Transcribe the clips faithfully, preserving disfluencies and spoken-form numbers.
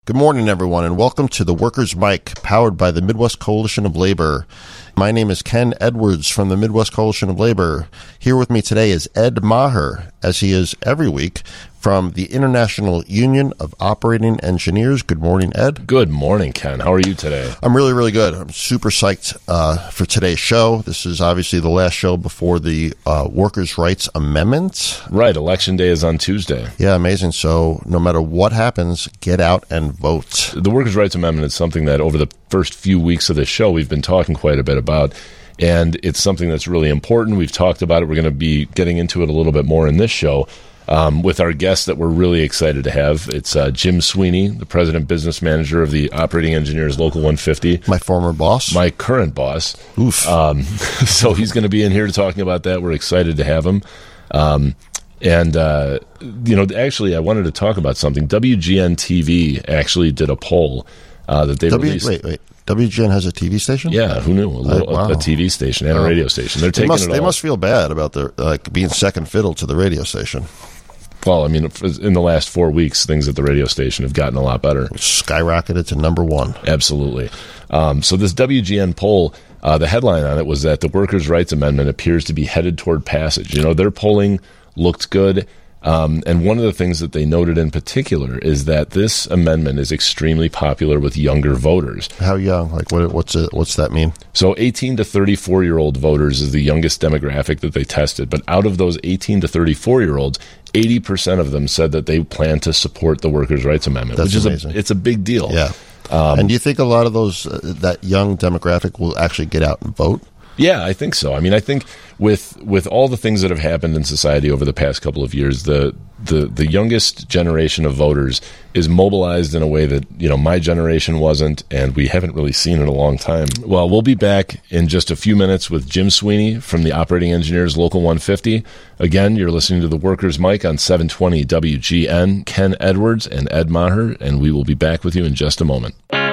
Good morning, everyone, and welcome to the Workers' Mic, powered by the Midwest Coalition of Labor. My name is Ken Edwards from the Midwest Coalition of Labor. Here with me today is Ed Maher, as he is every week, from the International Union of Operating Engineers. Good morning, Ed. Good morning, Ken. How are you today? I'm really, really good. I'm super psyched uh, for today's show. This is obviously the last show before the uh, Workers' Rights Amendment. Right. Election Day is on Tuesday. Yeah, amazing. So no matter what happens, get out and vote. The Workers' Rights Amendment is something that over the first few weeks of this show we've been talking quite a bit about. And it's something that's really important. We've talked about it. We're going to be getting into it a little bit more in this show um, with our guest that we're really excited to have. It's uh, Jim Sweeney, the President Business Manager of the Operating Engineers Local one fifty. My former boss. My current boss. Oof. Um, so he's going to be in here talking about that. We're excited to have him. Um, and, uh, you know, actually, I wanted to talk about something. W G N T V actually did a poll uh, that they w- released. Wait, wait. W G N has a T V station? Yeah, who knew? A, little, uh, wow. a T V station and a radio station. They're they taking must, it all. They must feel bad about their like being second fiddle to the radio station. Well, I mean, in the last four weeks, things at the radio station have gotten a lot better. Skyrocketed to number one. Absolutely. Um, so this W G N poll, uh, the headline on it was that the Workers' Rights Amendment appears to be headed toward passage. You know, their polling looked good. Um, and one of the things that they noted in particular is that this amendment is extremely popular with younger voters. How young? Like, what? What's it? What's that mean? So, eighteen to thirty-four year old voters is the youngest demographic that they tested. But out of those eighteen to thirty-four year olds, eighty percent of them said that they plan to support the Workers' Rights Amendment, That's which is amazing. a, it's a big deal. Yeah. Um, and do you think a lot of those uh, that young demographic will actually get out and vote? Yeah, I think so. I mean, I think with with all the things that have happened in society over the past couple of years, the the the youngest generation of voters is mobilized in a way that, you know, my generation wasn't, and we haven't really seen in a long time. Well, we'll be back in just a few minutes with Jim Sweeney from the Operating Engineers Local one fifty. Again, you're listening to the Workers' Mic on seven twenty W G N. Ken Edwards and Ed Maher, and we will be back with you in just a moment.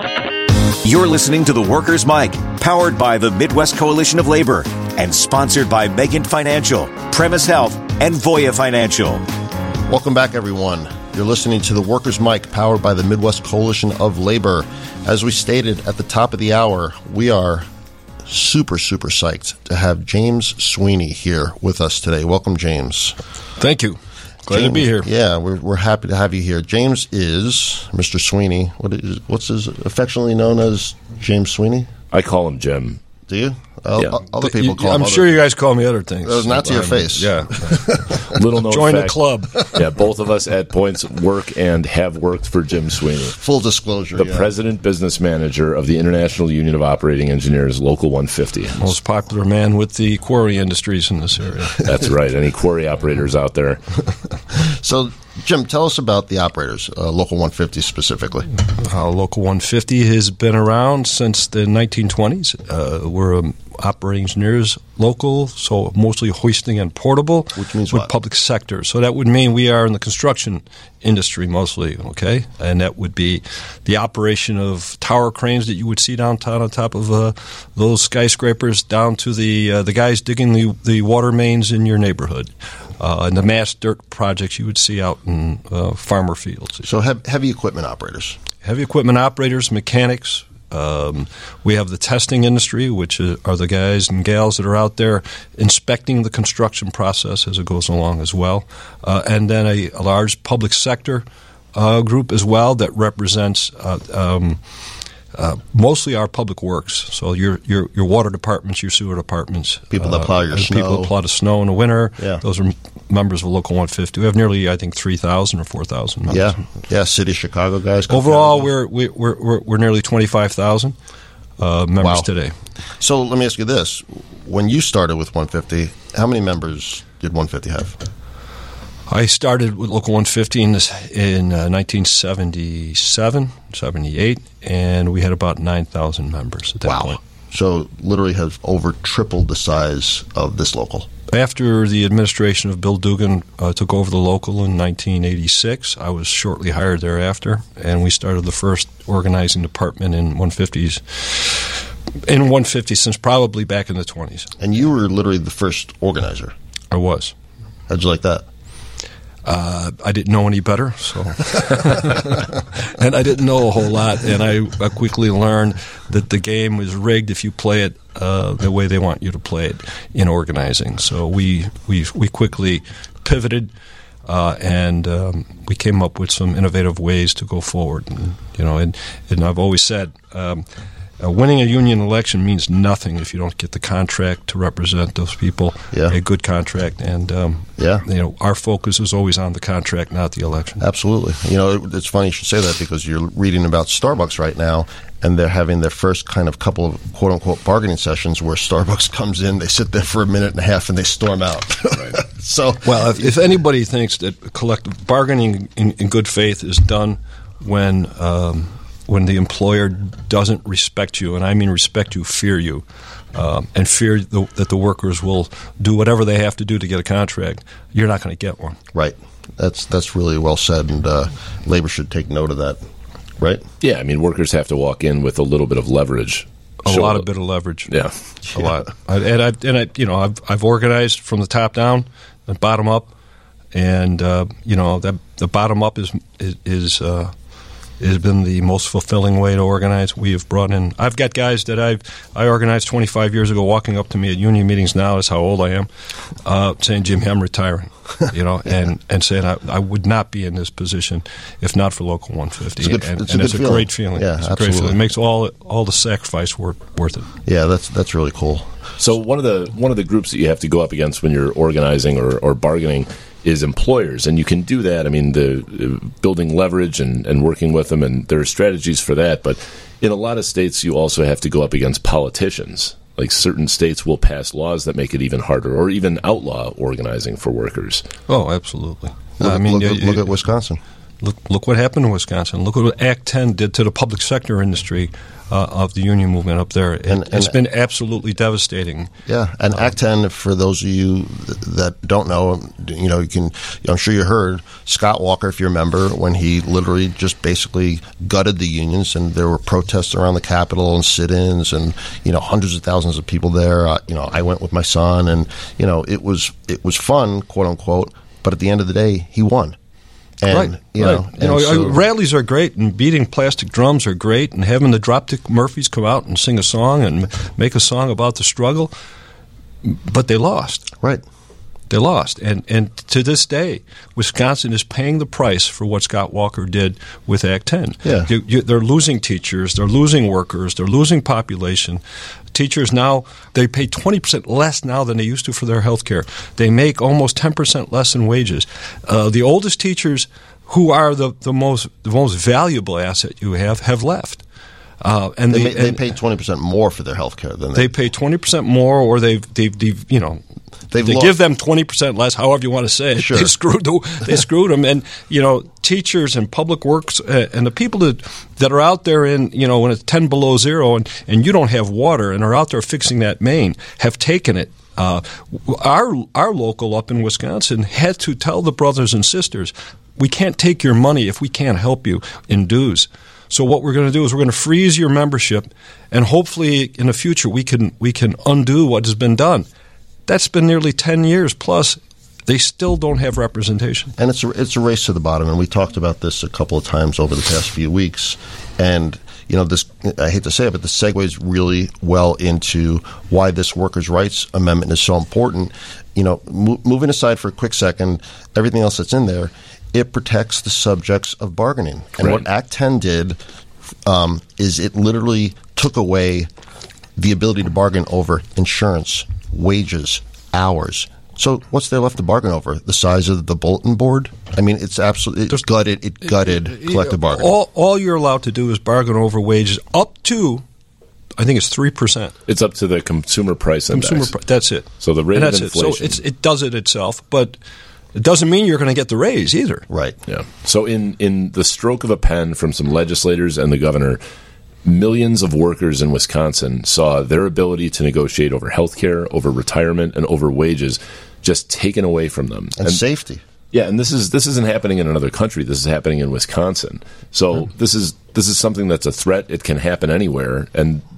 You're listening to the Workers' Mic, powered by the Midwest Coalition of Labor and sponsored by Megan Financial, Premise Health, and Voya Financial. Welcome back, everyone. You're listening to the Workers' Mic, powered by the Midwest Coalition of Labor. As we stated at the top of the hour, we are super, super psyched to have James Sweeney here with us today. Welcome, James. Thank you. Glad James, to be here. Yeah, we're we're happy to have you here. James is Mister Sweeney. What is what's his affectionately known as James Sweeney? I call him Jim. Do you? Uh, Yeah. Other people You- call I'm him sure other, you guys call me other things. That was not to your Um, face. Yeah. Little known Join the fact, club. Yeah, both of us at points work and have worked for Jim Sweeney, Full disclosure. the yeah. President Business Manager of the International Union of Operating Engineers Local one fifty. Most popular man with the quarry industries in this area. That's right. Any quarry operators out there? So, Jim, tell us about the operators, uh, Local one fifty specifically. Uh, Local one fifty has been around since the nineteen twenties. Uh, we're um, operating engineers local, so mostly hoisting and portable. Which means with what? public sector. So that would mean we are in the construction industry mostly, okay? And that would be the operation of tower cranes that you would see downtown on top of uh, those skyscrapers, down to the uh, the guys digging the, the water mains in your neighborhood. Uh, and the mass dirt projects you would see out in uh, farmer fields. So, he- heavy equipment operators. Heavy equipment operators, mechanics. Um, we have the testing industry, which are the guys and gals that are out there inspecting the construction process as it goes along as well. Uh, and then a, a large public sector uh, group as well that represents uh, um, uh, mostly our public works. So your your your water departments, your sewer departments. People that plow your uh, snow. People that plow the snow in the winter. Yeah. Those are members of Local one fifty. We have nearly, I think, three thousand or four thousand members. Yeah, yeah, City of Chicago guys. come Overall, down. we're we- we're we're, we're nearly twenty-five thousand uh, members Wow. today. So let me ask you this: when you started with one fifty, how many members did one fifty have? I started with Local one fifty in, this, in uh, nineteen seventy-seven, seventy-eight, and we had about nine thousand members at that Wow. point. So literally have over tripled the size of this local. After the administration of Bill Dugan uh, took over the local in nineteen eighty-six, I was shortly hired thereafter, and we started the first organizing department in one fifties in one fifty since probably back in the twenties. And you were literally the first organizer. I was. How'd you like that? Uh, I didn't know any better, so and I didn't know a whole lot. And I, I quickly learned that the game is rigged if you play it uh, the way they want you to play it in organizing. So we we we quickly pivoted, uh, and um, we came up with some innovative ways to go forward. And, you know, and, and I've always said. Um, Uh, winning a union election means nothing if you don't get the contract to represent those people. Yeah. A good contract, and um, Yeah. you know, our focus is always on the contract, not the election. Absolutely. You know, it, it's funny you should say that because you're reading about Starbucks right now, and they're having their first kind of couple of quote-unquote bargaining sessions where Starbucks comes in, they sit there for a minute and a half, and they storm out. Right. So, Well, if, if anybody thinks that collective bargaining in, in good faith is done when um, when the employer doesn't respect you, and I mean respect you, fear you, um, and fear the, that the workers will do whatever they have to do to get a contract, you're not going to get one. right. That's that's really well said, and uh, labor should take note of that, right? Yeah, I mean, workers have to walk in with a little bit of leverage. A Show lot up. of bit of leverage. Yeah. A lot. I, and I, and I, you know, I've I've organized from the top down and bottom up, and uh, you know that the bottom up is is. is uh, has been the most fulfilling way to organize. We have brought in. I've got guys that I've I organized twenty-five years ago, walking up to me at union meetings now. That's how old I am, uh, saying, "Jimmy, I'm retiring," you know, and, and saying I, I would not be in this position if not for Local one fifty. It's a good- and it's a and good it's a feeling. great feeling. Yeah, it's a absolutely. great feeling. It makes all all the sacrifice worth worth it. Yeah, that's that's really cool. So one of the one of the groups that you have to go up against when you're organizing or, or bargaining is employers, and you can do that. I mean, the uh, building leverage and, and working with them, and there are strategies for that. But in a lot of states, you also have to go up against politicians. Like certain states will pass laws that make it even harder, or even outlaw organizing for workers. Oh, absolutely. Look, I mean, look, you- at- look you- at Wisconsin. Look, look what happened in Wisconsin. Look what Act ten did to the public sector industry uh, of the union movement up there. It, And- and- it's been absolutely devastating. Yeah, and Act ten, for those of you th- that don't know, you know, you can. I'm sure you heard Scott Walker, if you remember, when he literally just basically gutted the unions, and there were protests around the Capitol and sit-ins, and you know, hundreds of thousands of people there. Uh, you know, I went with my son, and you know, it was it was fun, quote unquote. But at the end of the day, he won. And, right. You right. know, you know, and so- uh, rallies are great, and beating plastic drums are great, and having the Dropkick Murphys come out and sing a song and m- make a song about the struggle. But they lost. right. They lost. And and to this day, Wisconsin is paying the price for what Scott Walker did with Act ten. Yeah. You, you, they're losing teachers. They're losing workers. They're losing population. Teachers now, they pay twenty percent less now than they used to for their health care. They make almost ten percent less in wages. Uh, the oldest teachers, who are the, the most the most valuable asset you have, have left. Uh, and They, they, ma- they and pay twenty percent more for their health care than they they. pay twenty percent more, or they've, they've, they've you know, They've they lost- give them twenty percent less, however you want to say it. Sure. They screwed the, they screwed them. And, you know, teachers and public works uh, and the people that, that are out there in, you know, when it's ten below zero and, and you don't have water and are out there fixing that main have taken it. Uh, our, our local up in Wisconsin had to tell the brothers and sisters, we can't take your money if we can't help you in dues. So what we're going to do is we're going to freeze your membership, and hopefully in the future we can we can undo what has been done. That's been nearly ten years plus. They still don't have representation. And it's a, it's a race to the bottom, and we talked about this a couple of times over the past few weeks. And you know, this I hate to say it, but this segues really well into why this workers' rights amendment is so important. You know, mo- moving aside for a quick second, everything else that's in there, it protects the subjects of bargaining. And Right. what Act ten did um, is it literally took away the ability to bargain over insurance, wages, hours. So what's there left to bargain over? The size of the bulletin board? I mean, it's absolutely it's gutted. It gutted collective bargaining. All, all you're allowed to do is bargain over wages up to, I think it's three percent. It's up to the consumer price index. Consumer. pri- That's it. So the rate And of that's it. So inflation. it's, it does it itself, but it doesn't mean you're going to get the raise either. Right. Yeah. So in, in the stroke of a pen from some legislators and the governor, millions of workers in Wisconsin saw their ability to negotiate over health care, over retirement, and over wages just taken away from them. And, safety. Yeah, and this is this isn't happening in another country. This is happening in Wisconsin. So this is this is something that's a threat. It can happen anywhere, and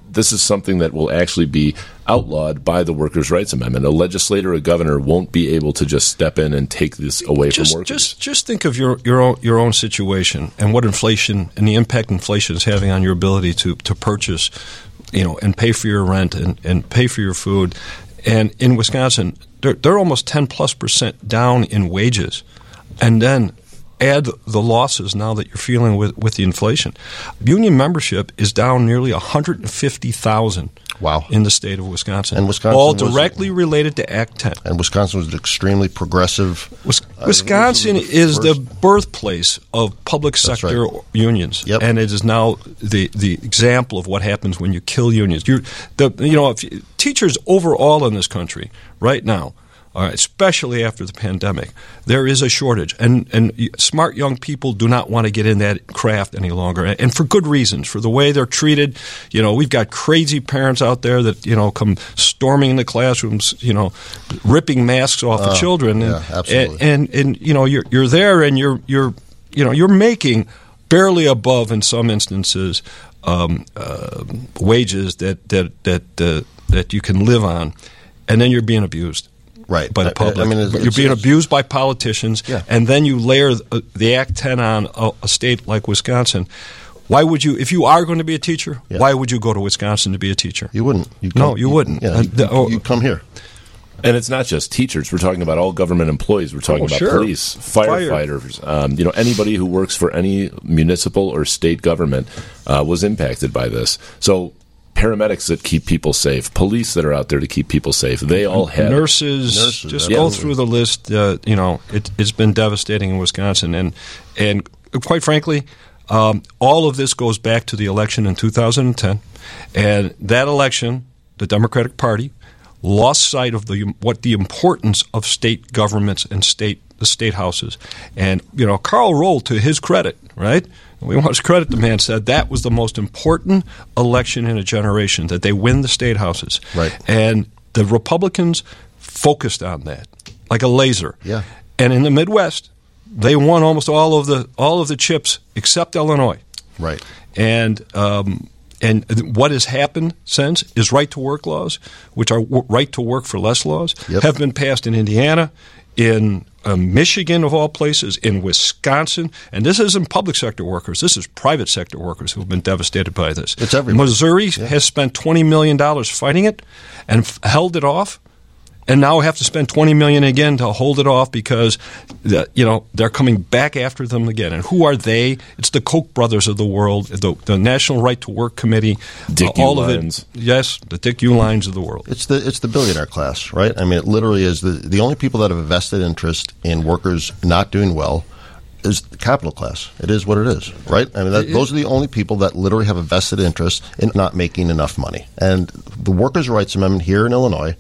this is something that will actually be outlawed by the Workers' Rights Amendment. A legislator, a governor, won't be able to just step in and take this away just, from workers. Just, just think of your your own, your own situation and what inflation and the impact inflation is having on your ability to, to purchase, you know, and pay for your rent and, and pay for your food. And in Wisconsin, they're, they're almost ten plus percent down in wages, and then add the losses now that you're feeling with, with the inflation. Union membership is down nearly one hundred fifty thousand. Wow. In the state of Wisconsin. And Wisconsin all was, directly related to Act ten. And Wisconsin was extremely progressive. Wis- Wisconsin uh, is the, the birthplace of public sector right. unions. Yep. And it is now the, the example of what happens when you kill unions. You're, the, you know, if you, teachers overall in this country right now, all right, especially after the pandemic, there is a shortage, and and smart young people do not want to get in that craft any longer, and for good reasons. For the way they're treated, you know, we've got crazy parents out there that you know come storming into classrooms, you know, ripping masks off uh, of children, and, yeah, absolutely. and, and and you know you're you're there, and you're you're you know you're making barely above in some instances um, uh, wages that that that uh, that you can live on, and then you're being abused. Right. By the public. I, I mean, it's, but you're it's, being it's, abused by politicians, yeah. and then you layer the, the Act ten on a, a state like Wisconsin. Why would you, if you are going to be a teacher, yeah. why would you go to Wisconsin to be a teacher? You wouldn't. You no, you, you wouldn't. Yeah, you, uh, oh, you come here. And it's not just teachers. We're talking about all government employees. We're talking oh, about sure. police, firefighters. Fire. Um, you know, anybody who works for any municipal or state government uh, was impacted by this. So paramedics that keep people safe, police that are out there to keep people safe, they all had nurses. nurses just yeah. go through the list. Uh, you know, it, it's been devastating in Wisconsin, and and quite frankly, um, all of this goes back to the election in two thousand ten, and that election, the Democratic Party lost sight of the what the importance of state governments and state the state houses, and you know, Karl Rove, to his credit, right. We want to credit the man, said that was the most important election in a generation, that they win the state houses. Right. And the Republicans focused on that like a laser. Yeah. And in the Midwest, they won almost all of the all of the chips except Illinois. Right. And um, and what has happened since is right to work laws, which are right to work for less laws, yep. have been passed in Indiana, in uh, Michigan, of all places, in Wisconsin. And this isn't public sector workers. This is private sector workers who have been devastated by this. It's everywhere. Missouri yeah. has spent twenty million dollars fighting it and f- held it off. And now we have to spend twenty million dollars again to hold it off because, the, you know, they're coming back after them again. And who are they? It's the Koch brothers of the world, the, the National Right to Work Committee, Dick uh, all Uihleins. of it. Yes, the Dick Uihleins of the world. It's the it's the billionaire class, right? I mean, it literally is the the only people that have a vested interest in workers not doing well is the capital class. It is what it is, right? I mean, that, those are the only people that literally have a vested interest in not making enough money. And the Workers' Rights Amendment here in Illinois,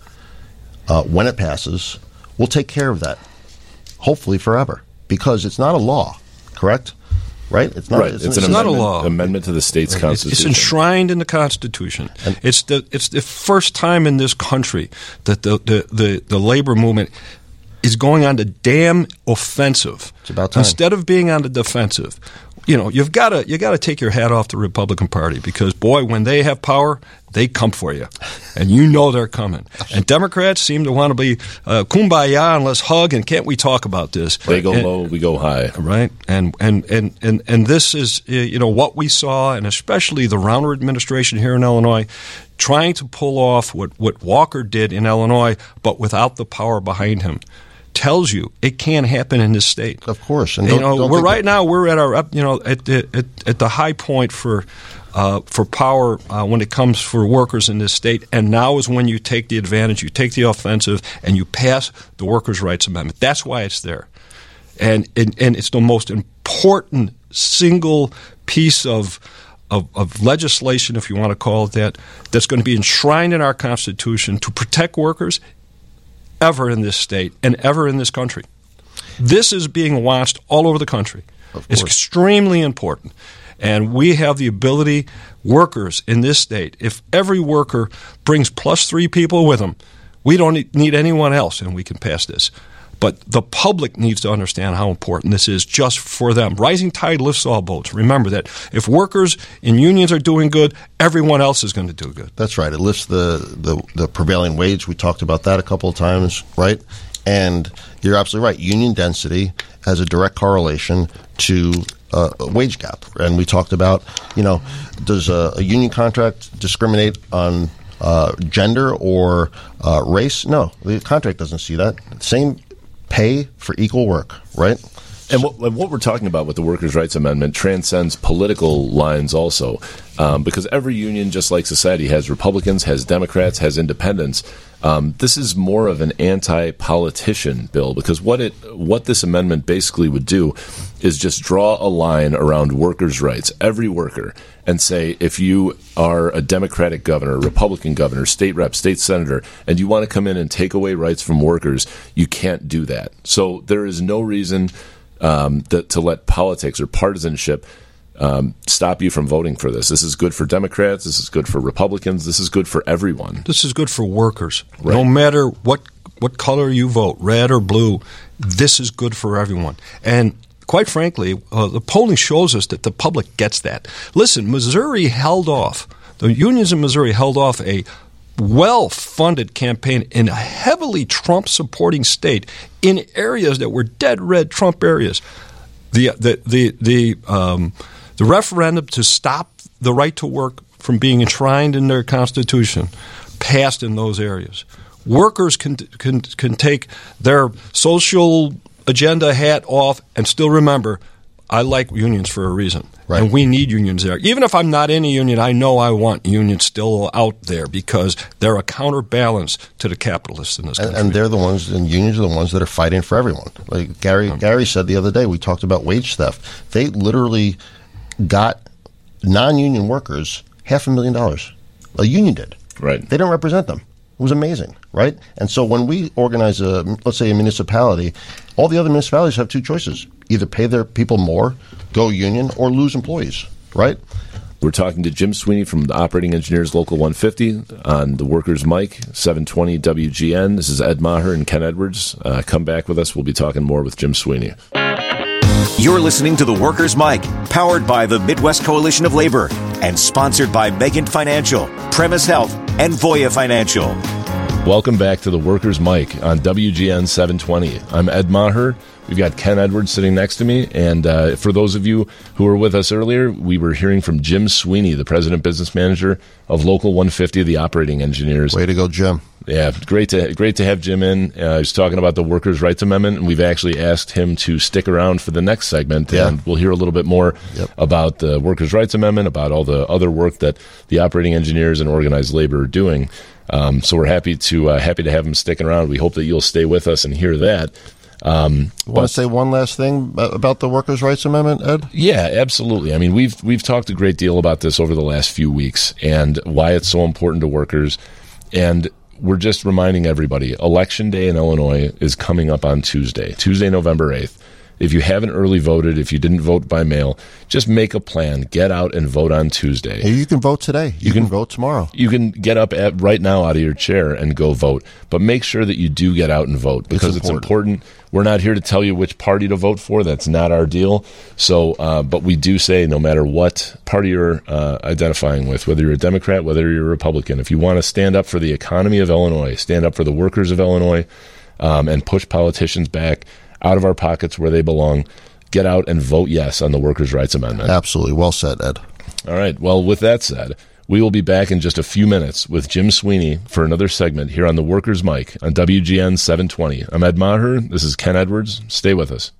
Uh, when it passes, we'll take care of that, hopefully forever, because it's not a law, correct? Right? It's not. Right. It's, It's, it's an not a amendment, law. amendment to the state's It's, constitution. it's enshrined in the Constitution. And- it's the it's the first time in this country that the, the, the, the labor movement is going on the damn offensive. It's about time. Instead of being on the defensive. You know, you've got to you got to take your hat off the Republican Party because, boy, when they have power, they come for you, and you know they're coming. And Democrats seem to want to be uh, kumbaya and let's hug and can't we talk about this? They go and, low, we go high. right? And and, and, and and this is you know what we saw, and especially the Rauner administration here in Illinois, trying to pull off what, what Walker did in Illinois, but without the power behind him. Tells you it can happen in this state. Of course, and you don't, know don't we're think right now we're at our up you know at the at, at the high point for uh, for power uh, when it comes for workers in this state, and now is when you take the advantage, you take the offensive, and you pass the Workers' Rights Amendment. That's why it's there, and and, and it's the most important single piece of. Of, of legislation, if you want to call it that, that's going to be enshrined in our Constitution to protect workers ever in this state and ever in this country. This is being watched all over the country. It's extremely important. And we have the ability, workers in this state, if every worker brings plus three people with them, we don't need anyone else and we can pass this. But the public needs to understand how important this is just for them. Rising tide lifts all boats. Remember that if workers in unions are doing good, everyone else is going to do good. That's right. It lifts the, the, the prevailing wage. We talked about that a couple of times, right? And you're absolutely right. Union density has a direct correlation to uh, a wage gap. And we talked about, you know, does a, a union contract discriminate on uh, gender or uh, race? No, the contract doesn't see that. Same pay for equal work, right? And what, and what we're talking about with the Workers' Rights Amendment transcends political lines also, um, because every union, just like society, has Republicans, has Democrats, has independents. Um, this is more of an anti-politician bill, because what it what this amendment basically would do is just draw a line around workers' rights, every worker, and say if you are a Democratic governor, Republican governor, state rep, state senator, and you want to come in and take away rights from workers, you can't do that. So there is no reason Um, that, to let politics or partisanship um, stop you from voting for this. This is good for Democrats. This is good for Republicans. This is good for everyone. This is good for workers. Right. No matter what what color you vote, red or blue, this is good for everyone. And quite frankly, uh, the polling shows us that the public gets that. Listen, Missouri held off. The unions in Missouri held off a well-funded campaign in a heavily Trump-supporting state in areas that were dead red Trump areas. The the the the, um, the referendum to stop the right to work from being enshrined in their Constitution passed in those areas. Workers can can can take their social agenda hat off and still remember, I like unions for a reason. Right. And we need unions there. Even if I'm not in a union, I know I want unions still out there because they're a counterbalance to the capitalists in this country. And, and they're the ones, and unions are the ones that are fighting for everyone. Like Gary, um, Gary said the other day, we talked about wage theft. They literally got non-union workers half a million dollars. A union did. Right. They don't represent them. It was amazing, right? And so when we organize, a, let's say, a municipality, all the other municipalities have two choices. Either pay their people more, go union, or lose employees, right? We're talking to Jim Sweeney from the Operating Engineers Local one fifty on the Workers' Mic, seven twenty W G N. This is Ed Maher and Ken Edwards. Uh, come back with us. We'll be talking more with Jim Sweeney. You're listening to the Workers' Mic, powered by the Midwest Coalition of Labor and sponsored by Megan Financial, Premise Health, and Voya Financial. Welcome back to the Workers' Mic on W G N seven twenty. I'm Ed Maher. We've got Ken Edwards sitting next to me. And uh, for those of you who were with us earlier, we were hearing from Jim Sweeney, the President Business Manager of Local one fifty, the Operating Engineers. Way to go, Jim. Yeah, great to great to have Jim in. Uh, he's talking about the Workers' Rights Amendment, and we've actually asked him to stick around for the next segment, yeah. and we'll hear a little bit more yep. about the Workers' Rights Amendment, about all the other work that the operating engineers and organized labor are doing. Um, so we're happy to uh, happy to have him sticking around. We hope that you'll stay with us and hear that. Um, Want to say one last thing about the Workers' Rights Amendment, Ed? Yeah, absolutely. I mean, we've we've talked a great deal about this over the last few weeks and why it's so important to workers. And we're just reminding everybody, Election Day in Illinois is coming up on Tuesday, Tuesday, November eighth. If you haven't early voted, if you didn't vote by mail, just make a plan. Get out and vote on Tuesday. You can vote today. You, you can, can vote tomorrow. You can get up at, right now out of your chair and go vote. But make sure that you do get out and vote because it's important. It's important. We're not here to tell you which party to vote for. That's not our deal. So, uh, but we do say no matter what party you're uh, identifying with, whether you're a Democrat, whether you're a Republican, if you want to stand up for the economy of Illinois, stand up for the workers of Illinois, um, and push politicians back out of our pockets where they belong, get out and vote yes on the Workers' Rights Amendment. Absolutely. Well said, Ed. All right. Well, with that said, we will be back in just a few minutes with Jim Sweeney for another segment here on the Workers' Mic on W G N seven twenty. I'm Ed Maher. This is Ken Edwards. Stay with us.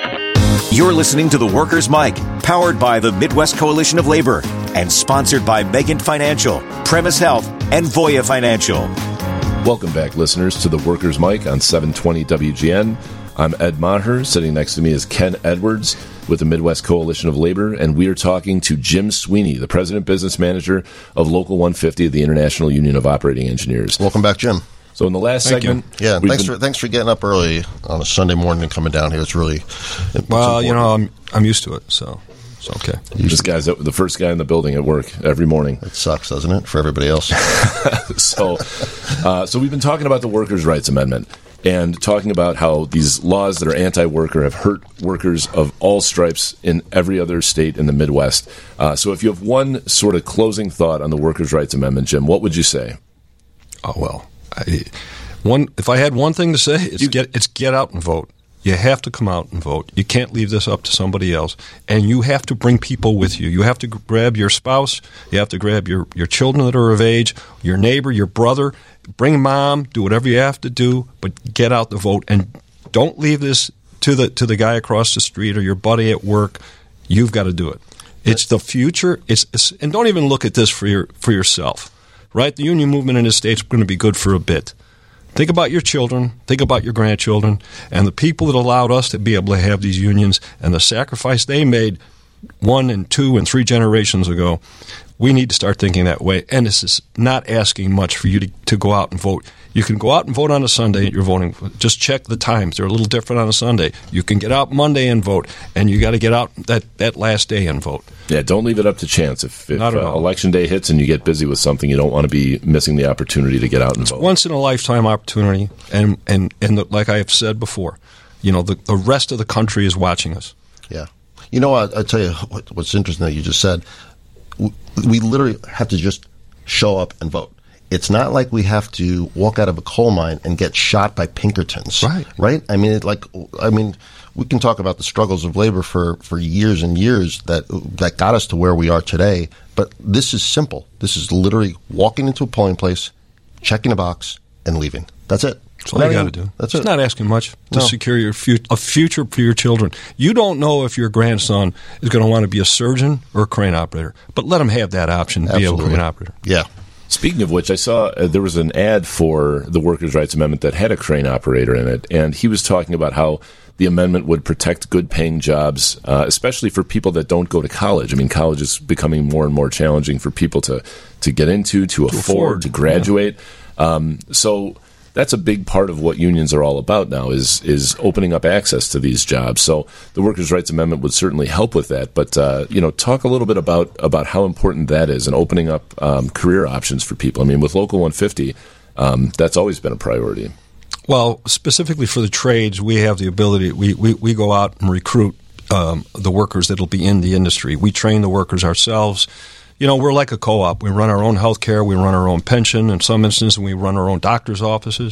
You're listening to the Workers' Mic, powered by the Midwest Coalition of Labor and sponsored by Megan Financial, Premise Health, and Voya Financial. Welcome back, listeners, to the Workers' Mic on seven twenty W G N. I'm Ed Maher. Sitting next to me is Ken Edwards with the Midwest Coalition of Labor, and we are talking to Jim Sweeney, the President Business Manager of Local one fifty, the International Union of Operating Engineers. Welcome back, Jim. So in the last Thank segment... you. Yeah, thanks been, for thanks for getting up early on a Sunday morning and coming down here. It's really it's Well, important. you know, I'm I'm used to it, so it's okay. This guy's the first guy in the building at work every morning. It sucks, doesn't it, for everybody else? so, uh, so we've been talking about the Workers' Rights Amendment. and talking about how these laws that are anti-worker have hurt workers of all stripes in every other state in the Midwest. Uh, so if you have one sort of closing thought on the Workers' Rights Amendment, Jim, what would you say? Oh, well, I, one if I had one thing to say, it's, You- get, it's get out and vote. You have to come out and vote. You can't leave this up to somebody else. And you have to bring people with you. You have to grab your spouse. You have to grab your, your children that are of age, your neighbor, your brother. Bring mom. Do whatever you have to do, but get out the vote. And don't leave this to the to the guy across the street or your buddy at work. You've got to do it. It's the future. It's, it's and don't even look at this for your for yourself. Right? The union movement in the state's going to be good for a bit. Think about your children, think about your grandchildren, and the people that allowed us to be able to have these unions and the sacrifice they made one and two and three generations ago. We need to start thinking that way. And this is not asking much for you to, to go out and vote. You can go out and vote on a Sunday. You're voting. Just check the times. They're a little different on a Sunday. You can get out Monday and vote, and you got to get out that, that last day and vote. Yeah, don't leave it up to chance. If, if Not at uh, all. election day hits and you get busy with something, you don't want to be missing the opportunity to get out and vote. Once in a lifetime opportunity, and and and the, like I have said before, you know the the rest of the country is watching us. Yeah. You know, I, I tell you what, what's interesting that you just said. We, we literally have to just show up and vote. It's not like we have to walk out of a coal mine and get shot by Pinkertons. Right. Right? I mean, it like, I mean, we can talk about the struggles of labor for, for years and years that that got us to where we are today. But this is simple. This is literally walking into a polling place, checking a box, and leaving. That's it. That's all you got to do. That's it's it. not asking much to No. secure your fut- a future for your children. You don't know if your grandson is going to want to be a surgeon or a crane operator, but let him have that option to be a Absolutely. crane operator. Yeah. Speaking of which, I saw uh, there was an ad for the Workers' Rights Amendment that had a crane operator in it, and he was talking about how the amendment would protect good-paying jobs, uh, especially for people that don't go to college. I mean, college is becoming more and more challenging for people to, to get into, to, afford, afford, to graduate. Um, so that's a big part of what unions are all about now is is opening up access to these jobs. So the Workers' Rights Amendment would certainly help with that. But uh, you know, talk a little bit about about how important that is and opening up um, career options for people. I mean, with Local one fifty, um, that's always been a priority. Well, specifically for the trades, we have the ability. We we, we go out and recruit um, the workers that will be in the industry. We train the workers ourselves. You know, we're like a co-op. We run our own health care. We run our own pension. In some instances, we run our own doctor's offices.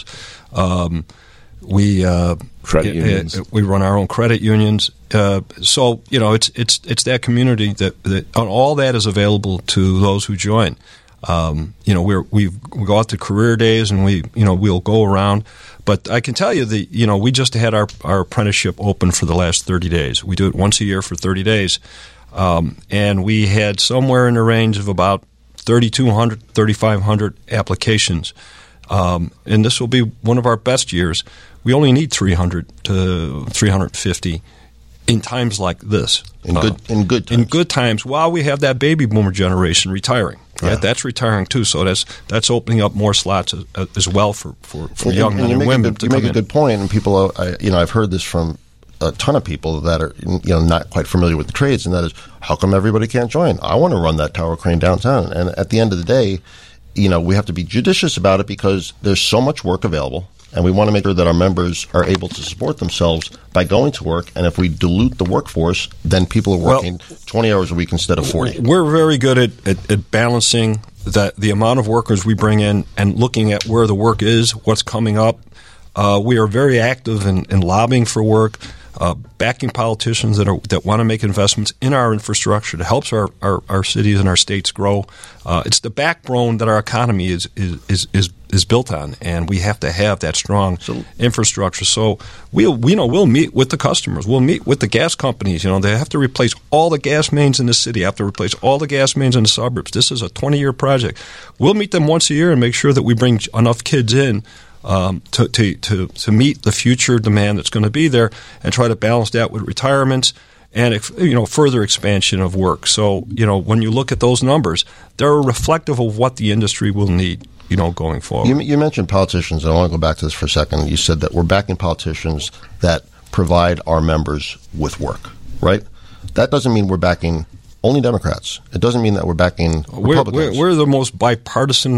Um, we uh, Credit uh, unions. uh, we run our own credit unions. Uh, so you know, it's it's it's that community that, that all that is available to those who join. Um, you know, we're, we we go out to career days and we you know we'll go around. But I can tell you that you know we just had our our apprenticeship open for the last thirty days. We do it once a year for thirty days. Um, and we had somewhere in the range of about thirty-two hundred, thirty-five hundred applications. Um, and this will be one of our best years. We only need three hundred to three hundred fifty in times like this. In good, Uh, in good times. in good times, while we have that baby boomer generation retiring. Right? Yeah. That's retiring too, so that's that's opening up more slots as, as well for, for, for And- young and men you and make a women good- to You come make a in. good point, and people, are, I, you know, I've heard this from a ton of people that are, you know, not quite familiar with the trades, and that is, how come everybody can't join? I want to run that tower crane downtown. And at the end of the day, you know, we have to be judicious about it because there's so much work available, and we want to make sure that our members are able to support themselves by going to work. And if we dilute the workforce, then people are Well- working twenty hours a week instead of forty. We're very good at, at, at balancing that the amount of workers we bring in and looking at where the work is, what's coming up. Uh, we are very active in, in lobbying for work, uh, backing politicians that are that want to make investments in our infrastructure that helps our, our, our cities and our states grow. Uh, it's the backbone that our economy is is, is, is is built on, and we have to have that strong So- infrastructure. So we'll we, you know we'll meet with the customers, we'll meet with the gas companies. You know they have to replace all the gas mains in the city, have to replace all the gas mains in the suburbs. This is a twenty-year project. We'll meet them once a year and make sure that we bring enough kids in um, to, to to to meet the future demand that's going to be there, and try to balance that with retirements and you know further expansion of work. So you know when you look at those numbers, they're reflective of what the industry will need. You know, going forward. You, you mentioned politicians, and I want to go back to this for a second. You said that we're backing politicians that provide our members with work, right? That doesn't mean we're backing only Democrats. It doesn't mean that we're backing We're, Republicans. we're, we're the most bipartisan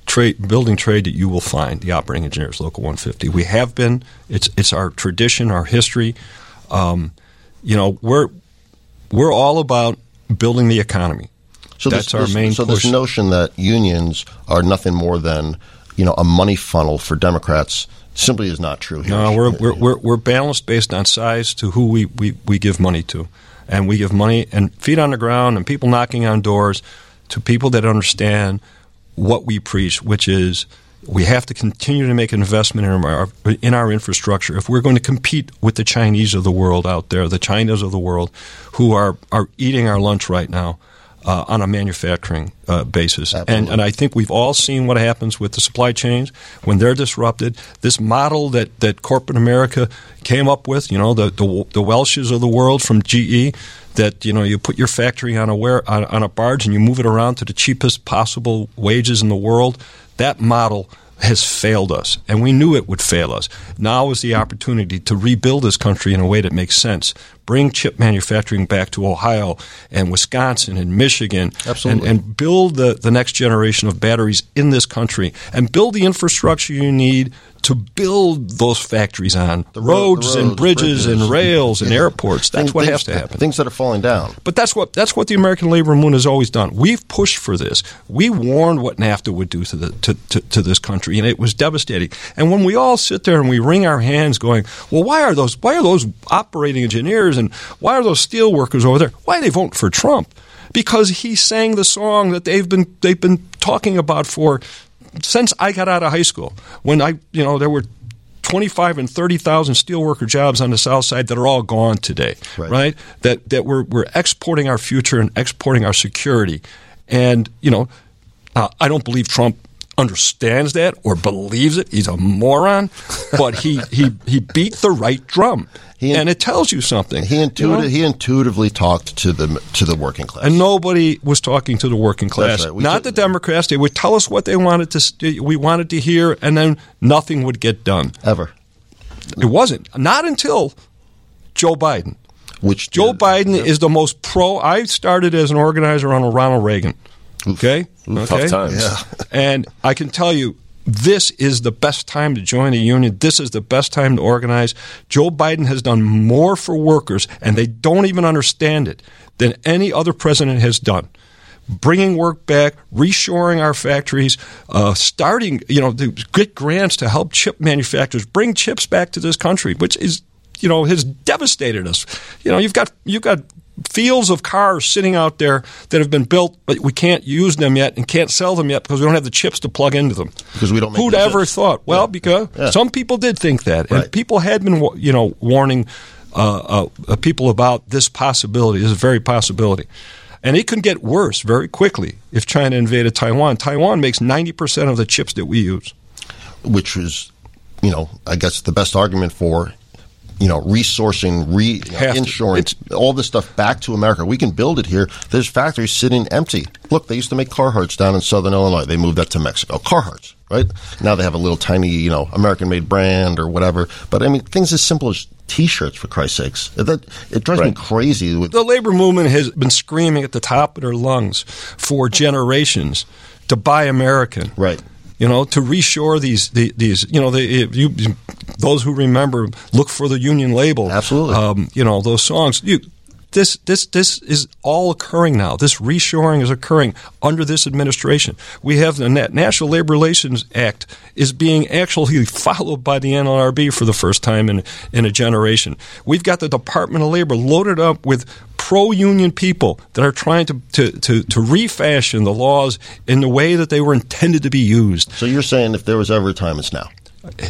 trade, building trade that you will find, the operating engineers, Local one fifty. We have been. It's it's our tradition, our history. Um, you know, we're we're all about building the economy. So That's this, our this, main So push. this notion that unions are nothing more than, you know, a money funnel for Democrats simply is not true here. No, we're we're we're, we're balanced based on size to who we, we, we give money to, and we give money and feet on the ground and people knocking on doors to people that understand what we preach, which is we have to continue to make an investment in our in our infrastructure if we're going to compete with the Chinese of the world out there, the Chinas of the world, who are are eating our lunch right now. Uh, on a manufacturing uh, basis. And, and I think we've all seen what happens with the supply chains when they're disrupted. This model that, that corporate America came up with, you know, the, the the Welshes of the world from G E, that, you know, you put your factory on a, ware, on, on a barge and you move it around to the cheapest possible wages in the world, that model has failed us, and we knew it would fail us. Now is the opportunity to rebuild this country in a way that makes sense. Bring chip manufacturing back to Ohio and Wisconsin and Michigan. Absolutely. And, and build the, the next generation of batteries in this country and build the infrastructure you need to build those factories on The road- roads, the and roads, bridges, bridges. and rails and Yeah. airports. That's Things- what things- has to happen. Things that are falling down. But that's what that's what the American labor movement has always done. We've pushed for this. We warned what NAFTA would do to the to, to, to this country, and it was devastating. And when we all sit there and we wring our hands, going, "Well, why are those why are those operating engineers and why are those steel workers over there? Why are they voting for Trump?" Because he sang the song that they've been they've been talking about for since I got out of high school. When I you know there were twenty-five and thirty thousand steelworker jobs on the South Side that are all gone today, Right. right? That that we're we're exporting our future and exporting our security, and you know, uh, I don't believe Trump understands that or believes it. He's a moron, but he he he beat the right drum, He- and it tells you something. He you intuitive, know? he intuitively talked to the to the working class. And nobody was talking to the working class. right. We Not did- the Democrats. They would tell us what they wanted to. St- we wanted to hear, and then nothing would get done. Ever. It wasn't. Not until Joe Biden. Which Joe did- Biden is the most pro. I started as an organizer under Ronald Reagan. Okay? okay? Tough times. Yeah. And I can tell you, this is the best time to join a union. This is the best time to organize. Joe Biden has done more for workers, and they don't even understand it, than any other president has done. Bringing work back, reshoring our factories, uh, starting, you know, to get grants to help chip manufacturers bring chips back to this country, which is, you know, has devastated us. You know, you've got you've got fields of cars sitting out there that have been built, but we can't use them yet and can't sell them yet because we don't have the chips to plug into them. Because we don't make Who'd the ever chips. thought? Well, Yeah. because Yeah. some people did think that, and Right. people had been, wa- you know, warning uh, uh, people about this possibility, this very possibility. And it can get worse very quickly if China invaded Taiwan. Taiwan makes ninety percent of the chips that we use. Which was, you know, I guess the best argument for, you know, resourcing, re you know, Have to. insurance, all this stuff back to America. We can build it here. There's factories sitting empty. Look, they used to make Carhartts down in Southern Illinois. They moved that to Mexico. Carhartts, right? Now they have a little tiny, you know, American-made brand or whatever. But I mean, things as simple as T-shirts, for Christ's sakes. That it drives me Right. crazy. With, The labor movement has been screaming at the top of their lungs for generations to buy American. right. You know, to reshore these the, these. You know, the, you, those who remember, look for the Union label. Absolutely. Um, you know those songs. You, this this this is all occurring now. This reshoring is occurring under this administration. We have the Na- National Labor Relations Act is being actually followed by the N L R B for the first time in in a generation. We've got the Department of Labor loaded up with pro-union people that are trying to, to, to, to refashion the laws in the way that they were intended to be used. So you're saying if there was ever a time, it's now.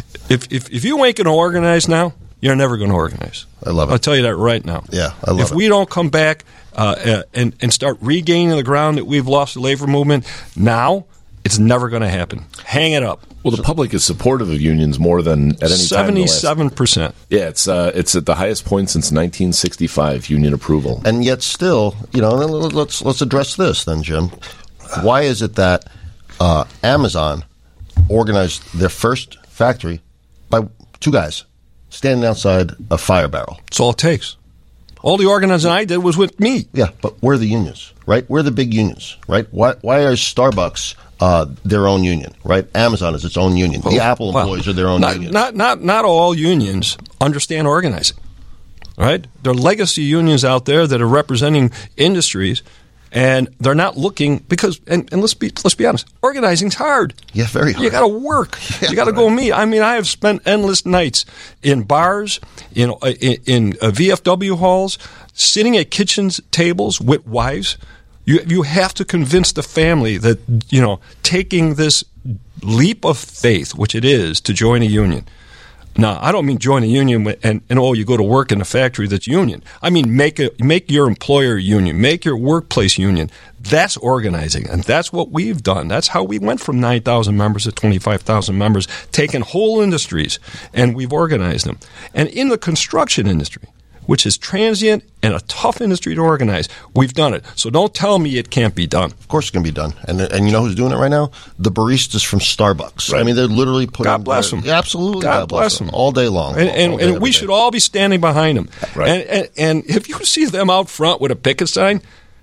If if, if you ain't going to organize now, you're never going to organize. I love it. I'll tell you that right now. Yeah, I love if it. we don't come back uh, uh, and, and start regaining the ground that we've lost the labor movement now, it's never going to happen. Hang it up. Well, the public is supportive of unions more than at any time. in the last- Seventy-seven percent. Yeah, it's uh, it's at the highest point since nineteen sixty-five. Union approval. And yet still, you know, let's let's address this then, Jim. Why is it that uh, Amazon organized their first factory by two guys standing outside a fire barrel? That's all it takes. All the organizing I did was with me. Yeah, but where are the unions, right? Where are the big unions, right? Why, why is Starbucks uh, their own union, right? Amazon is its own union. The Apple employees well, are their own not, union. Not, not, not all unions understand organizing, right? There are legacy unions out there that are representing industries, and they're not looking because. And, and let's be let's be honest, organizing's hard. Yeah, very hard. You got to work. Yeah, you got to right. go meet. I mean, I have spent endless nights in bars, in in, in uh, V F W halls, sitting at kitchens tables with wives. You you have to convince the family that, you know, taking this leap of faith, which it is, to join a union. Now, I don't mean join a union and, and oh, you go to work in a factory that's union. I mean make a, make your employer union, make your workplace union. That's organizing, and that's what we've done. That's how we went from nine thousand members to twenty-five thousand members, taking whole industries, and we've organized them. And in the construction industry, which is transient and a tough industry to organize, we've done it. So don't tell me it can't be done. Of course it can be done. And and you know who's doing it right now? The baristas from Starbucks. Right. I mean, they're literally putting... God bless their, them. Yeah, absolutely. God, God bless, bless them. them. All day long. And, all, and, all day, and we day. should all be standing behind them. Right. And, and, and if you see them out front with a picket sign,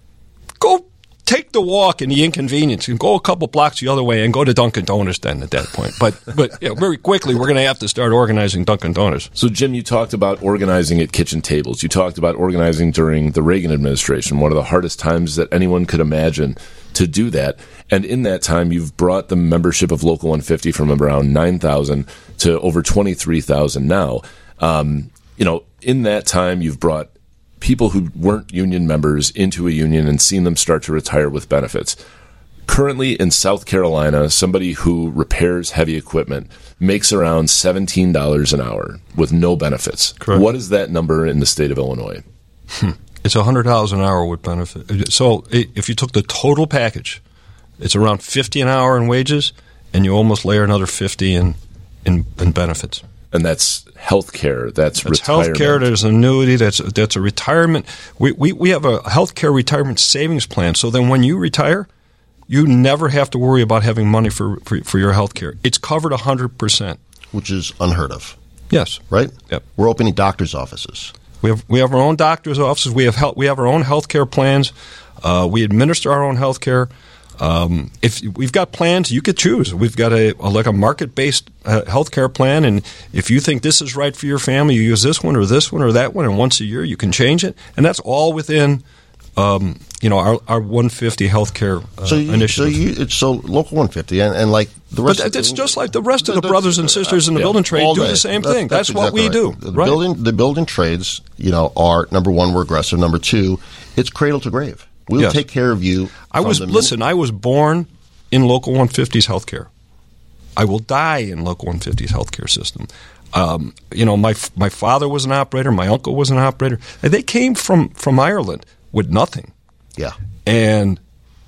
go... take the walk and the inconvenience and go a couple blocks the other way and go to Dunkin' Donuts then at that point. But but you know, very quickly, we're going to have to start organizing Dunkin' Donuts. So, Jim, you talked about organizing at kitchen tables. You talked about organizing during the Reagan administration, one of the hardest times that anyone could imagine to do that. And in that time, you've brought the membership of Local one fifty from around nine thousand to over twenty-three thousand now. Um, you know, in that time, you've brought people who weren't union members into a union and seen them start to retire with benefits. Currently in South Carolina, somebody who repairs heavy equipment makes around seventeen dollars an hour with no benefits. Correct. What is that number in the state of Illinois? Hmm. It's one hundred dollars an hour with benefits. So if you took the total package, it's around fifty dollars an hour in wages, and you almost layer another fifty dollars in, in, in benefits. And that's health care, that's, that's retirement. health care, there's an annuity, that's, that's a retirement. We, we, we have a health care retirement savings plan, so then when you retire, you never have to worry about having money for, for, for your health care. It's covered one hundred percent. Which is unheard of. Yes. Right? Yep. We're opening doctor's offices. We have we have our own doctor's offices. We have health, we have our own health care plans. Uh, we administer our own health care. Um, if we've got plans, you could choose. We've got a, a like a market-based uh, healthcare plan, and if you think this is right for your family, you use this one or this one or that one, and once a year you can change it, and that's all within, um, you know, our our one fifty healthcare uh, so you, initiative. So you, it's so Local one fifty, and, and like the rest. But it's of, just like the rest of the brothers and sisters in the yeah, building trade do day. the same that, thing. That's, that's exactly what we right. do. The right? building the building trades, you know, are number one, we're aggressive. Number two, it's cradle to grave. We'll yes. take care of you. I was listen. I was born in Local one fifty's healthcare. I will die in Local one fifty's healthcare system. Um, you know, my my father was an operator. My uncle was an operator. And they came from, from Ireland with nothing. Yeah. And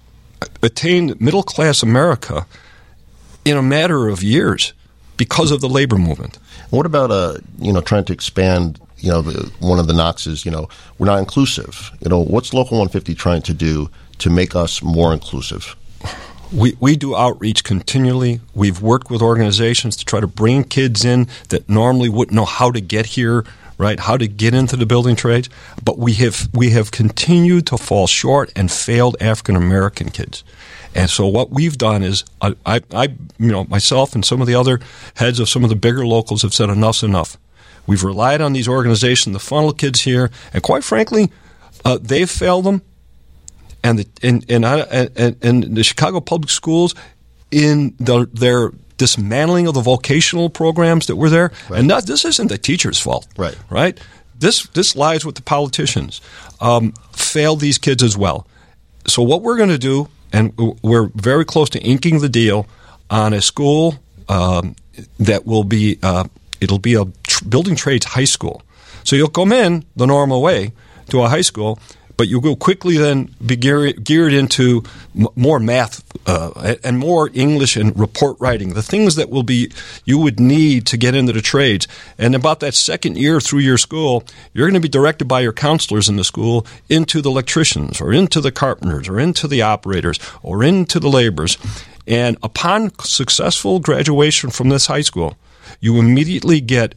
attained middle class America in a matter of years because of the labor movement. What about uh, you know, trying to expand? You know, the, one of the knocks is, you know, we're not inclusive. You know, what's Local one fifty trying to do to make us more inclusive? We we do outreach continually. We've worked with organizations to try to bring kids in that normally wouldn't know how to get here, right? How to get into the building trades. But we have we have continued to fall short and failed African American kids. And so what we've done is, I, I, I, you know, myself and some of the other heads of some of the bigger locals have said enough's enough. We've relied on these organizations to funnel kids here, and quite frankly, uh, they've failed them. And the and and, I, and and the Chicago Public Schools, in the, their dismantling of the vocational programs that were there, right. and not, this isn't the teacher's fault, right? Right. This this lies with the politicians. Um, failed these kids as well. So what we're going to do, and we're very close to inking the deal on a school um, that will be uh, it'll be a tr- building trades high school. So you'll come in the normal way to a high school, but you will quickly then be geared, geared into m- more math uh, and more English and report writing, the things that will be you would need to get into the trades. And about that second year through your school, you're going to be directed by your counselors in the school into the electricians or into the carpenters or into the operators or into the laborers. And upon successful graduation from this high school, you immediately get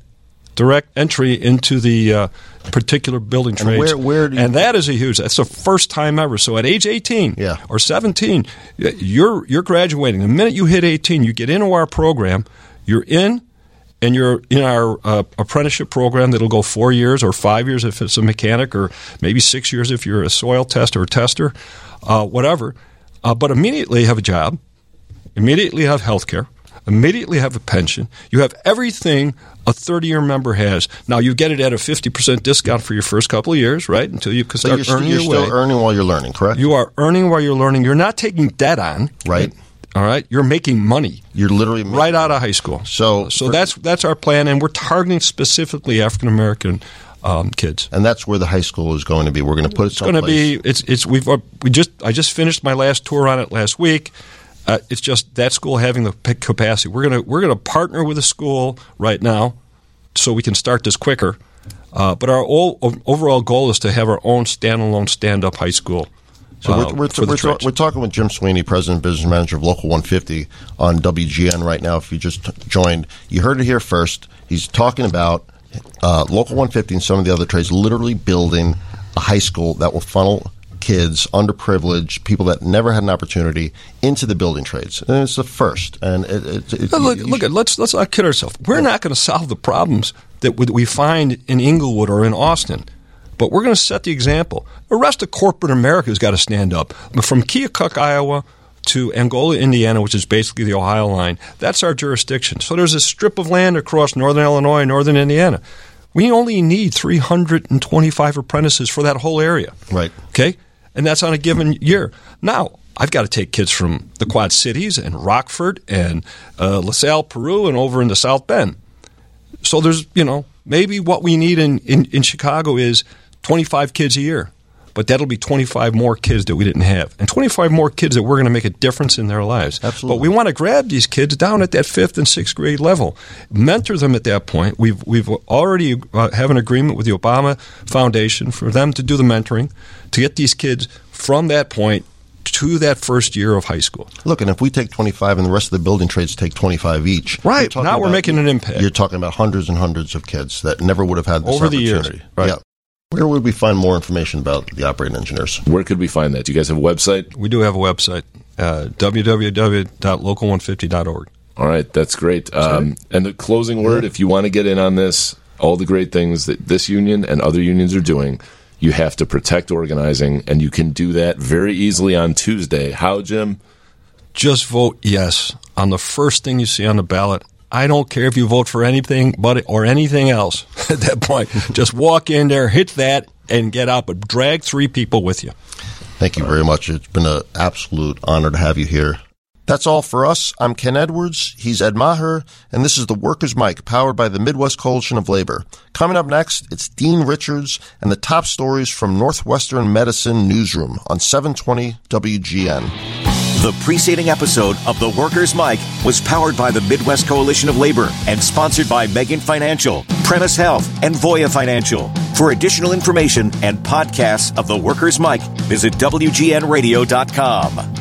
direct entry into the uh, particular building And trades. where- where do you- and that is a huge. That's the first time ever. So at age eighteen Yeah. or seventeen, you're you're graduating. The minute you hit eighteen, you get into our program. You're in. And you're in our uh, apprenticeship program that'll go four years or five years if it's a mechanic, or maybe six years if you're a soil tester or tester, uh, whatever. Uh, but immediately have a job, immediately have health care, immediately have a pension. You have everything a thirty-year member has. Now, you get it at a fifty percent discount for your first couple of years, right, until you can So start you're, st- earning you're your still way. earning while you're learning, correct? You are earning while you're learning. You're not taking debt on. Right. All right? You're making money. You're literally making- Right out of high school. So- so that's that's our plan, and we're targeting specifically African American um, kids. And that's where the high school is going to be. We're going to put it It's going to be. It's it's we've uh, we just I just finished my last tour on it last week. Uh, it's just that school having the p- capacity. We're gonna we're gonna partner with a school right now, so we can start this quicker. Uh, but our all, overall goal is to have our own standalone stand-up high school. So we're, uh, we're, for the we're, ta- trades. we're talking with Jim Sweeney, President Business Manager of Local one fifty on W G N right now. If you just t- joined, you heard it here first. He's talking about uh, Local one fifty and some of the other trades literally building a high school that will funnel kids, underprivileged, people that never had an opportunity into the building trades. And it's the first. And it, it, it, But look, you- look at let's let's not kid ourselves. We're not going to solve the problems that we- we find in Inglewood or in Austin, but we're going to set the example. The rest of corporate America has got to stand up. From Keokuk, Iowa, to Angola, Indiana, which is basically the Ohio line, that's our jurisdiction. So there's a strip of land across northern Illinois, northern Indiana. We only need three hundred twenty-five apprentices for that whole area. Right. Okay? And that's on a given year. Now, I've got to take kids from the Quad Cities and Rockford and uh, LaSalle, Peru, and over into South Bend. So there's, you know, maybe what we need in, in, in Chicago is twenty-five kids a year. But that'll be twenty-five more kids that we didn't have. And twenty-five more kids that we're going to make a difference in their lives. Absolutely. But we want to grab these kids down at that fifth and sixth grade level, mentor them at that point. We've we've already uh, have an agreement with the Obama Foundation for them to do the mentoring, to get these kids from that point to that first year of high school. Look, and if we take twenty-five and the rest of the building trades take twenty-five each. Right. you're talking Now we're about- making an impact. You're talking about hundreds and hundreds of kids that never would have had this Over the opportunity. years. Right. Yeah. Where would we find more information about the operating engineers? Where could we find that? Do you guys have a website? We do have a website, uh, w w w dot local one fifty dot org. All right, that's great. Um, and the closing word, if you want to get in on this, all the great things that this union and other unions are doing, you have to protect organizing, and you can do that very easily on Tuesday. How, Jim? Just vote yes on the first thing you see on the ballot. I don't care if you vote for anything but or anything else at that point. Just walk in there, hit that, and get out, but drag three people with you. Thank you very much. It's been an absolute honor to have you here. That's all for us. I'm Ken Edwards. He's Ed Maher, and this is the Workers' Mic, powered by the Midwest Coalition of Labor. Coming up next, it's Dean Richards and the top stories from Northwestern Medicine Newsroom on seven twenty W G N. The preceding episode of The Workers' Mic was powered by the Midwest Coalition of Labor and sponsored by Megan Financial, Premise Health, and Voya Financial. For additional information and podcasts of The Workers' Mic, visit W G N radio dot com.